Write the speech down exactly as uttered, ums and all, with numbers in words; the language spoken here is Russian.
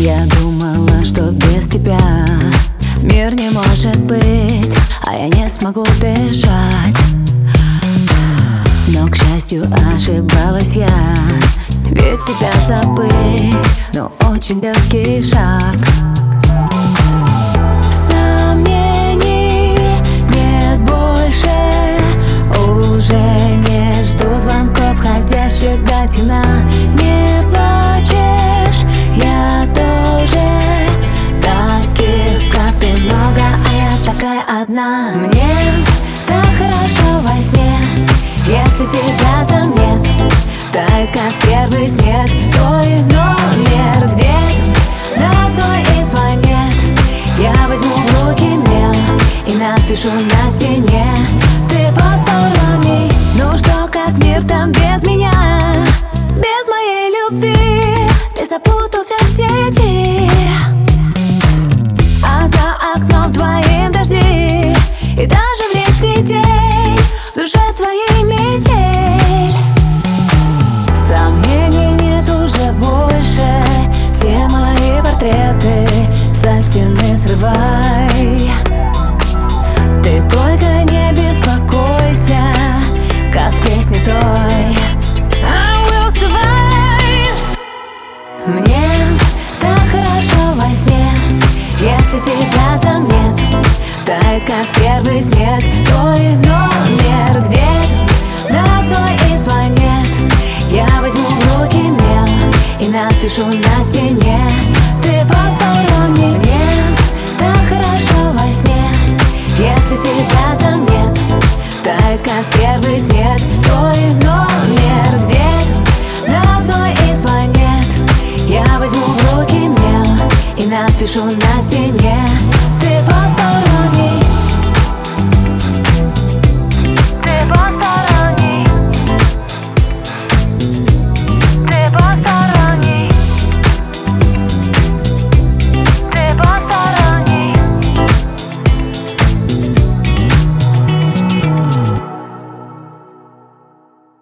Я думала, что без тебя мир не может быть, а я не смогу дышать. Но, к счастью, ошибалась я, ведь тебя забыть, ну, очень легкий шаг. Сомнений нет больше, уже не жду звонков, входящих до темна. Не плачешь, я тоже, таких, как ты, много, а я такая одна. Мне так хорошо во сне, если тебя там нет. Тает, как первый снег, твой номер где-то на одной из планет. Я возьму в руки мел и напишу на стене: ты посторонний, ну что, как мир там без меня? Без моей любви ты запутался в сети, а за окном твоим дожди, и даже в летний день в душе твоей метель. Сомнений нет уже больше, все мои портреты со стены срывай. Ты только не беспокойся, как в песне той I will survive. Мне так хорошо во сне, если тебя там нет. Тает, как первый снег, твой номер где-то на одной из планет. Я возьму в руки мел и напишу на стене: ты посторонний. Мне так хорошо во сне, если тебя там нет. Тает, как первый снег, твой номер где-то на одной из планет. Я возьму в руки мел и напишу на стене: ты посторонний.